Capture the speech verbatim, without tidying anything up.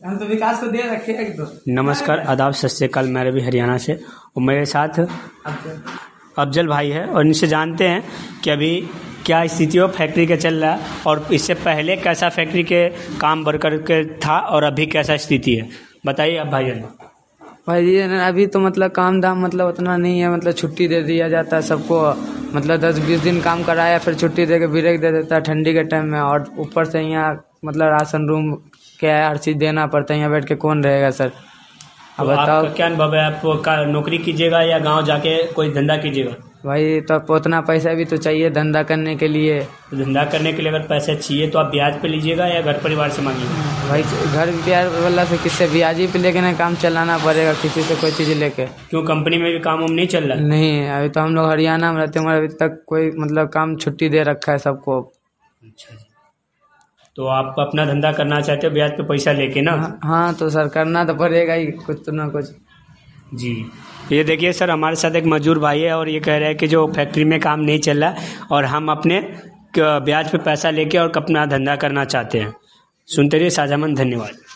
हम तो विकास को दे रखे हैं तो। नमस्कार, आदाब, सत श्री अकाल। मैं रवि हरियाणा से और मेरे साथ अफजल भाई है और इनसे जानते हैं कि अभी क्या स्थिति हो फैक्ट्री का चल रहा है और इससे पहले कैसा फैक्ट्री के काम वर्कर के था और अभी कैसा स्थिति है, बताइए अब भाई। भाई जी अभी तो मतलब काम दाम मतलब उतना नहीं है, मतलब छुट्टी दे दिया जाता है सबको, मतलब दस बीस दिन काम कराया फिर छुट्टी दे के ब्रेक दे देता है ठंडी के टाइम में। और ऊपर से यहाँ मतलब राशन रूम क्या है, हर चीज़ देना पड़ता है, यहाँ बैठ के कौन रहेगा सर। अब तो बताओ क्या अनुभव है, आप का नौकरी कीजिएगा या गांव जाके कोई धंधा कीजिएगा? भाई तो उतना पैसा भी तो चाहिए धंधा करने के लिए। तो धंधा करने के लिए अगर पैसा चाहिए तो आप ब्याज पे लीजिएगा या घर परिवार से मांगिएगा? भाई घर प्यार वाला से किससे ब्याजी पे लेके ना काम चलाना पड़ेगा, किसी से कोई चीज़ लेके। क्यों, कंपनी में भी काम वाम नहीं चल रहा? नहीं, अभी तो हम लोग हरियाणा में रहते हैं, अभी तक कोई मतलब काम छुट्टी दे रखा है सबको। अच्छा, तो आप अपना धंधा करना चाहते हो ब्याज पे पैसा लेके ना? हाँ, हाँ तो सर करना तो पड़ेगा ही कुछ तो ना कुछ। जी, ये देखिए सर, हमारे साथ एक मजदूर भाई है और ये कह रहे हैं कि जो फैक्ट्री में काम नहीं चल रहा और हम अपने ब्याज पे पैसा लेके और अपना धंधा करना चाहते हैं। सुनते रहिए साझा मन, धन्यवाद।